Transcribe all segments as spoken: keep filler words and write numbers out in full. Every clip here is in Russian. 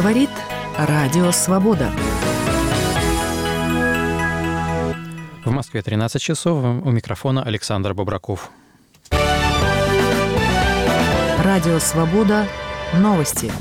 Говорит Радио Свобода. В Москве тринадцать часов. У микрофона Александр Бобраков. Радио Свобода. Новости.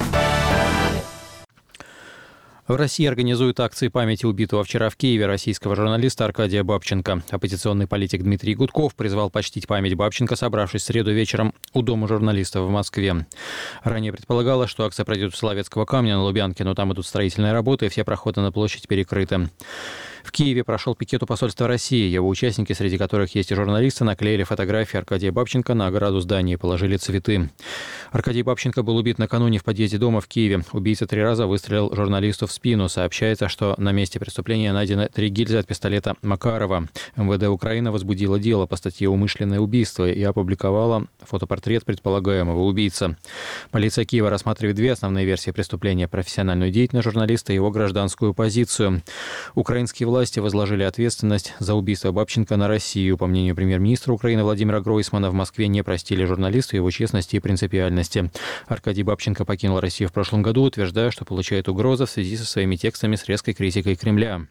В России организуют акции памяти убитого вчера в Киеве российского журналиста Аркадия Бабченко. Оппозиционный политик Дмитрий Гудков призвал почтить память Бабченко, собравшись в среду вечером у Дома журналистов в Москве. Ранее предполагалось, что акция пройдет у Соловецкого камня на Лубянке, но там идут строительные работы, и все проходы на площадь перекрыты. В Киеве прошел пикет у посольства России. Его участники, среди которых есть и журналисты, наклеили фотографии Аркадия Бабченко на ограду здания и положили цветы. Аркадий Бабченко был убит накануне в подъезде дома в Киеве. Убийца три раза выстрелил журналисту в спину. Сообщается, что на месте преступления найдены три гильзы от пистолета Макарова. МВД Украины возбудило дело по статье «Умышленное убийство» и опубликовала фотопортрет предполагаемого убийцы. Полиция Киева рассматривает две основные версии преступления: профессиональную деятельность журналиста и его гражданскую позицию. Украинские власти возложили ответственность за убийство Бабченко на Россию. По мнению премьер-министра Украины Владимира Гройсмана, в Москве не простили журналисту его честности и принципиальности. Аркадий Бабченко покинул Россию в прошлом году, утверждая, что получает угрозы в связи со своими текстами с резкой критикой Кремля.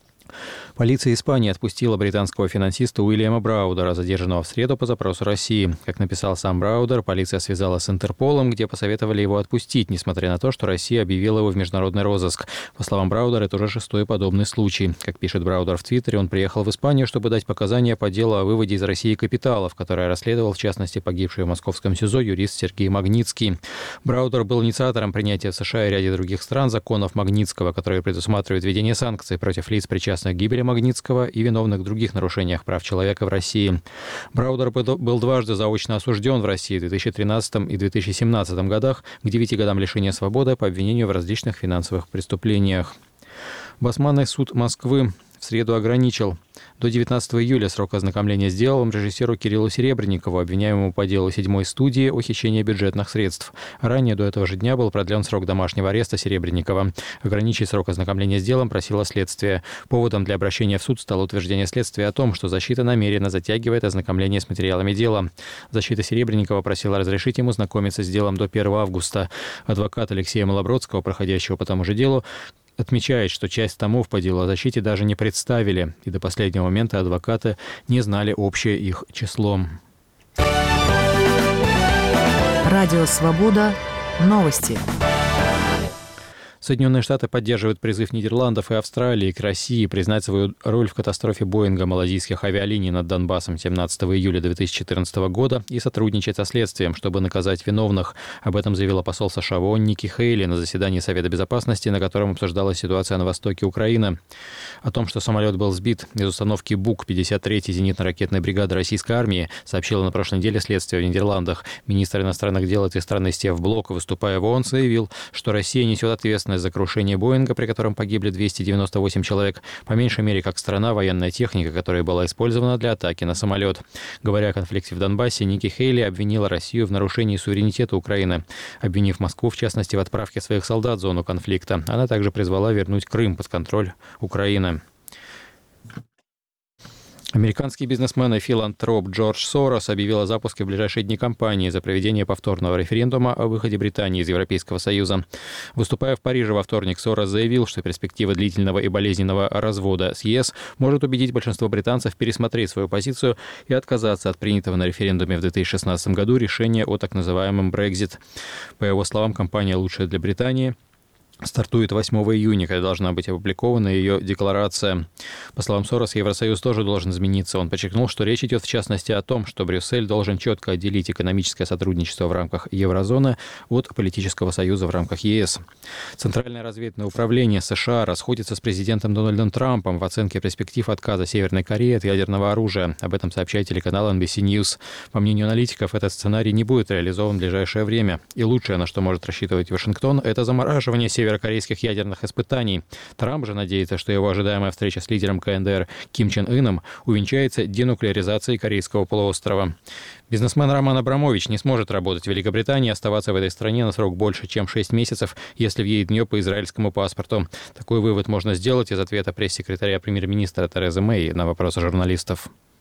Полиция Испании отпустила британского финансиста Уильяма Браудера, задержанного в среду по запросу России. Как написал сам Браудер, полиция связалась с Интерполом, где посоветовали его отпустить, несмотря на то, что Россия объявила его в международный розыск. По словам Браудера, это уже шестой подобный случай. Как пишет Браудер в Твиттере, он приехал в Испанию, чтобы дать показания по делу о выводе из России капиталов, которое расследовал, в частности, погибший в московском СИЗО юрист Сергей Магнитский. Браудер был инициатором принятия в США и ряде других стран законов Магнитского, которые предусматривают введение санкций против лиц, причастных к гибели Магнитского и виновных в других нарушениях прав человека в России. Браудер был дважды заочно осужден в России в две тысячи тринадцатом и две тысячи семнадцатом годах к девяти годам лишения свободы по обвинению в различных финансовых преступлениях. Басманный суд Москвы в среду ограничил до девятнадцатого июля срок ознакомления с делом режиссеру Кириллу Серебренникову, обвиняемому по делу седьмой студии о хищении бюджетных средств. Ранее до этого же дня был продлен срок домашнего ареста Серебренникова. Ограничить срок ознакомления с делом просило следствие. Поводом для обращения в суд стало утверждение следствия о том, что защита намеренно затягивает ознакомление с материалами дела. Защита Серебренникова просила разрешить ему знакомиться с делом до первого августа. Адвокат Алексея Малобродского, проходящего по тому же делу, отмечает, что часть томов по делу о защите даже не представили, и до последнего момента адвокаты не знали общее их число. Радио Свобода. Новости. Соединенные Штаты поддерживают призыв Нидерландов и Австралии к России признать свою роль в катастрофе Боинга малазийских авиалиний над Донбассом семнадцатого июля две тысячи четырнадцатого года и сотрудничать со следствием, чтобы наказать виновных. Об этом заявила посол США в ООН Ники Хейли на заседании Совета Безопасности, на котором обсуждалась ситуация на востоке Украины. О том, что самолет был сбит из установки БУК пятьдесят третьей зенитно-ракетной бригады российской армии, сообщила на прошлой неделе следствие в Нидерландах. Министр иностранных дел этой страны Стеф Блок, выступая в ООН, заявил, что Россия несет ответственность за крушение Боинга, при котором погибли двести девяносто восемь человек, по меньшей мере как страна, военная техника, которая была использована для атаки на самолет. Говоря о конфликте в Донбассе, Ники Хейли обвинила Россию в нарушении суверенитета Украины, обвинив Москву, в частности, в отправке своих солдат в зону конфликта. Она также призвала вернуть Крым под контроль Украины. Американский бизнесмен и филантроп Джордж Сорос объявил о запуске в ближайшие дни кампании за проведение повторного референдума о выходе Британии из Европейского Союза. Выступая в Париже во вторник, Сорос заявил, что перспектива длительного и болезненного развода с ЕС может убедить большинство британцев пересмотреть свою позицию и отказаться от принятого на референдуме в две тысячи шестнадцатом году решения о так называемом Брексит. По его словам, кампания «Лучшая для Британии» стартует восьмого июня, когда должна быть опубликована ее декларация. По словам Сороса, Евросоюз тоже должен измениться. Он подчеркнул, что речь идет в частности о том, что Брюссель должен четко отделить экономическое сотрудничество в рамках еврозоны от политического союза в рамках ЕС. Центральное разведывательное управление США расходится с президентом Дональдом Трампом в оценке перспектив отказа Северной Кореи от ядерного оружия. Об этом сообщает телеканал эн би си News. По мнению аналитиков, этот сценарий не будет реализован в ближайшее время. И лучшее, на что может рассчитывать Вашингтон, это замораживание Северной северокорейских ядерных испытаний. Трамп же надеется, что его ожидаемая встреча с лидером ка эн дэ эр Ким Чен Ыном увенчается денуклеаризацией Корейского полуострова. Бизнесмен Роман Абрамович не сможет работать в Великобритании и оставаться в этой стране на срок больше, чем шесть месяцев, если въедет в нее по израильскому паспорту. Такой вывод можно сделать из ответа пресс-секретаря премьер-министра Терезы Мэй на вопросы журналистов.